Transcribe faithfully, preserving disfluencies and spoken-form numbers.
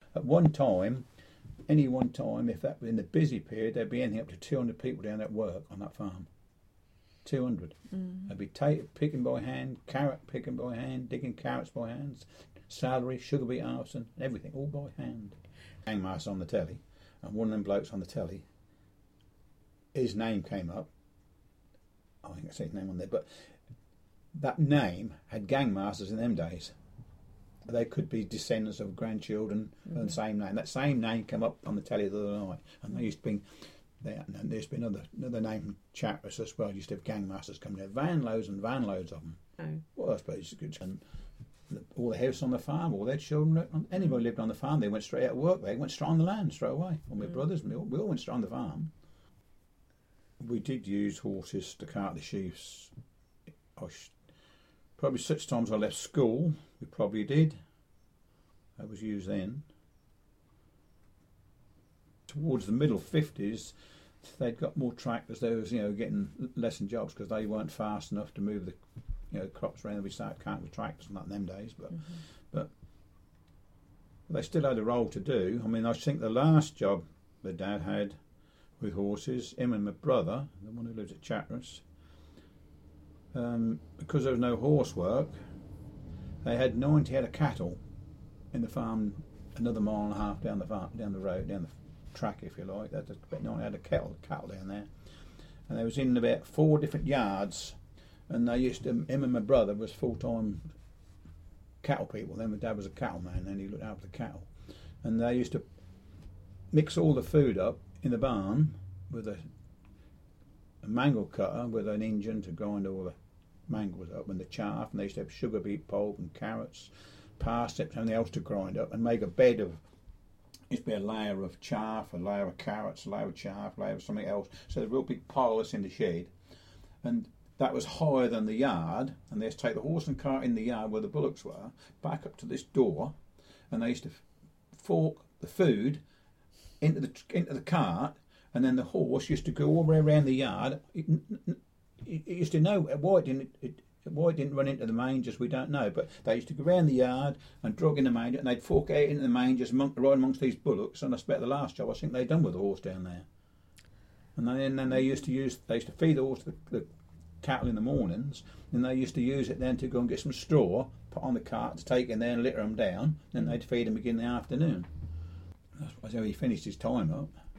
at one time, any one time, if that was in the busy period, there'd be anything up to two hundred people down at work on that farm. two hundred. Mm. They'd be ta- picking by hand, carrot picking by hand, digging carrots by hand, celery, sugar beet harvesting, everything, all by hand. Gangmaster on the telly, and one of them blokes on the telly, his name came up. I think I said his name on there, but that name had gangmasters in them days. They could be descendants of grandchildren mm. of the same name. That same name came up on the telly the other night, and they used to be there. And there's been another another name from Chatteris as well. Used to have gangmasters coming there, van loads and van loads of them. Oh. Well, I suppose it's good. And the, all the house on the farm, all their children, anybody lived on the farm, they went straight out of work. They went straight on the land straight away. Well, my mm. brothers, we all, we all went straight on the farm. We did use horses to cart the sheaves. I sh- probably six times I left school. We probably did. That was used then. Towards the middle fifties, they'd got more tractors. They was, you know, getting less than jobs because they weren't fast enough to move the, you know, crops around. We started carting with tractors, not in them days, but mm-hmm. but they still had a role to do. I mean, I think the last job that Dad had with horses, him and my brother, the one who lives at Chatteris, um, because there was no horse work, they had ninety head of cattle in the farm, another mile and a half down the farm, down the road, down the track, if you like. That's about ninety head of cattle, cattle down there, and they was in about four different yards. And they used to, him and my brother was full time cattle people. Then my dad was a cattleman, and he looked after the cattle, and they used to mix all the food up in the barn with a, a mangle cutter with an engine to grind all the mangles up and the chaff, and they used to have sugar beet pulp and carrots, parsnips, and everything else to grind up and make a bed of. Used to be a layer of chaff, a layer of carrots, a layer of chaff, a layer of something else. So the real big pile that's in the shed, and that was higher than the yard. And they used to take the horse and cart in the yard where the bullocks were, back up to this door, and they used to fork the food into the into the cart, and then the horse used to go all the way around the yard. It, it, it used to know why it didn't. It, why it didn't run into the mangers, we don't know. But they used to go around the yard and drug in the manger, and they'd fork out into the mangers, among, right amongst these bullocks. And I expect the last job I think they'd done with the horse down there. And then, and then they used to use, they used to feed the horse the, the cattle in the mornings, and they used to use it then to go and get some straw, put on the cart to take in there and litter them down. Then they'd feed them again in the afternoon. That's how he finished his time up.